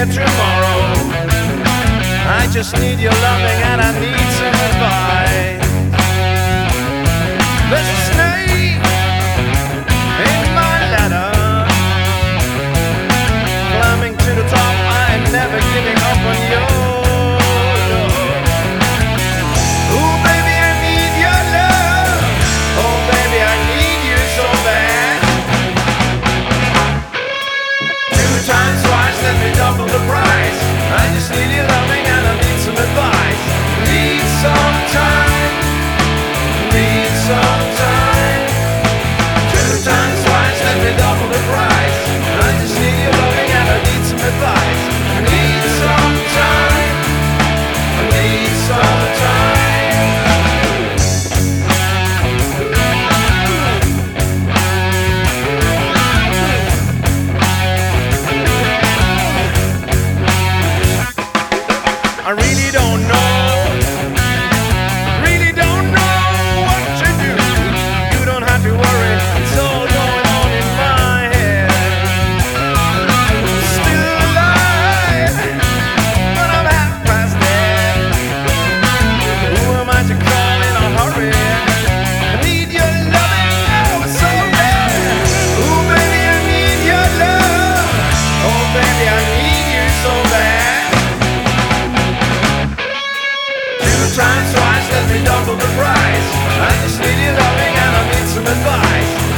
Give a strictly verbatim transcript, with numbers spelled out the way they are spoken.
here tomorrow. I just need your loving and I need some advice. There's a snake in my ladder, climbing to the top. I'm never giving up on you. Oh baby, I need your love. Oh baby, I need you so bad. Two times twice, let me double the price. I just need your loving and I need some advice. Need some time. Need some time. Two times twice, let me double the price. I just need your loving and I need some advice. I need some time. I need some time. I really don't know, really don't know what to do. You don't have to worry, it's all going on in my head. Still alive, but I'm half past dead. Who am I to call in a hurry? I need your loving, oh so bad. Oh baby, I need your love. Oh baby, I need you so bad. Times twice, let me double the price. I just need your loving and I need some advice.